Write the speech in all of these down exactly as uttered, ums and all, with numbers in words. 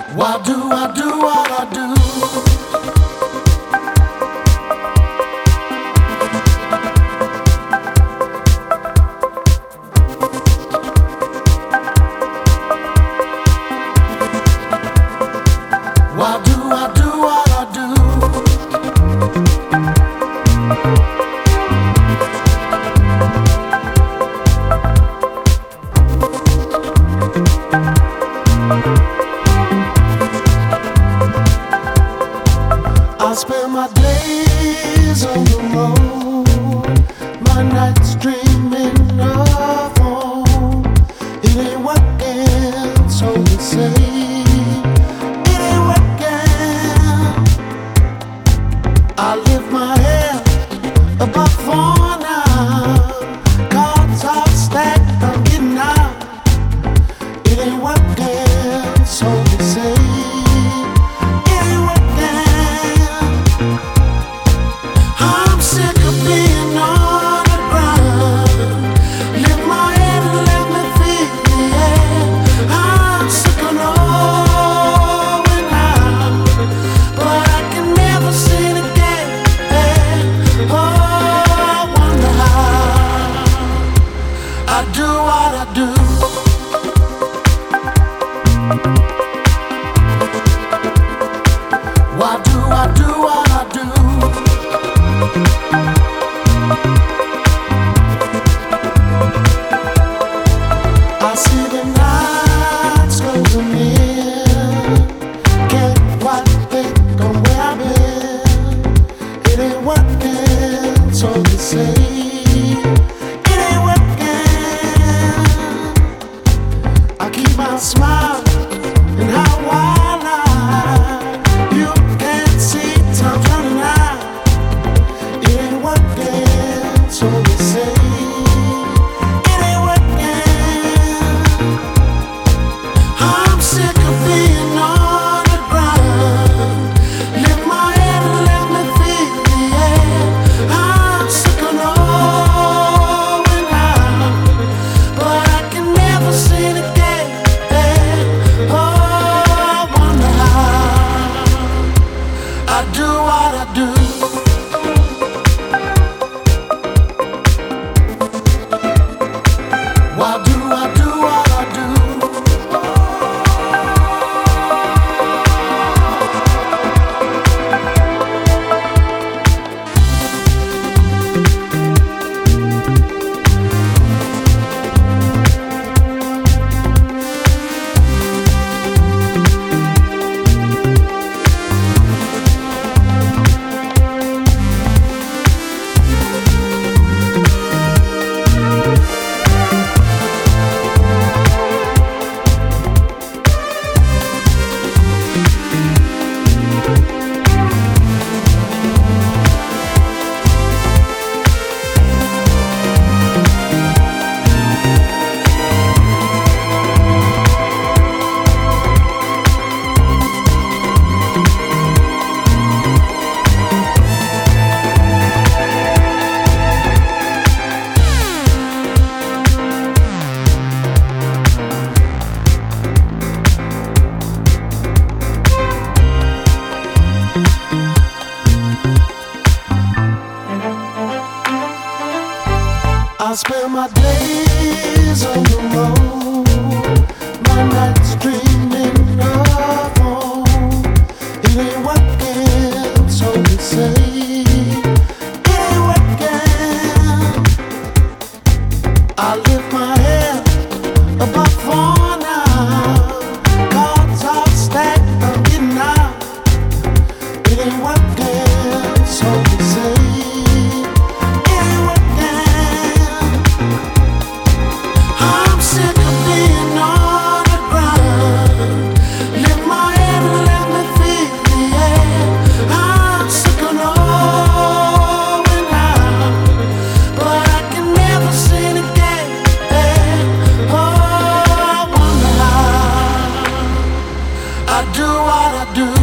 Why do I do what I do? Why do I do what I do? I spend my days on the road, my nights dreaming of home. It ain't working, so they say. It ain't working. I lift my head above for now. Cards are stacked, I'm getting out. It ain't working, so they say. I'm sick of being on the ground. Lift my head and let me feel the air. I'm sick of knowing how, but I can never seem to get it. Oh, I wonder how I do what I do. Why do I do what I do? I see the nights closing in. Can't quite think on where I've been. It ain't working, so they say. It ain't working. I keep my smile and how I lie. You can't see time running out. It ain't working, so they say. I'm sick of being on the ground. Lift my head and let me feel the air. I'm sick of knowing how, but I can never seem to get it. Oh, I wonder how I do what I do. Why do I do what I do? I spend my days on the road, my nights dreaming of home. It ain't working, so they say. It ain't working. I lift my head above for now. Cards are stacked, I'm getting out. It ain't working, so they say. I'm sick of being on the ground. Lift my head and let me feel the air. I'm sick of knowing how, but I can never seem to get it. Oh, I wonder how I do what I do.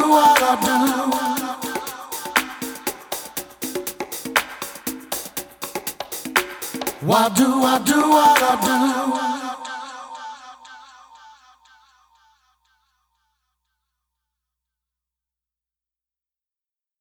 what I do? Why do I do what I do?